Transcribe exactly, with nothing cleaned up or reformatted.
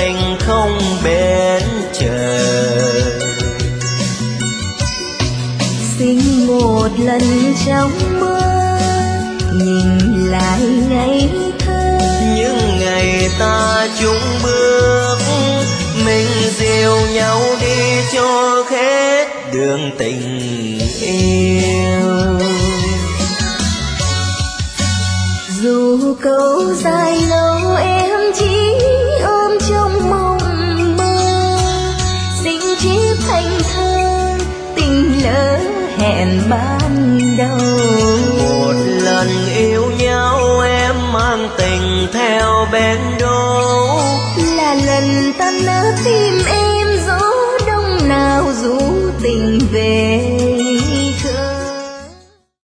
mình không bên trời. Xin một lần trong mơ nhìn lại ngày thơ, những ngày ta chung bước mình dìu nhau đi cho hết đường tình yêu. Dù câu dài lâu em chỉ ôm trong mộng mơ, xin chiếc thành thơ tình lỡ hẹn ba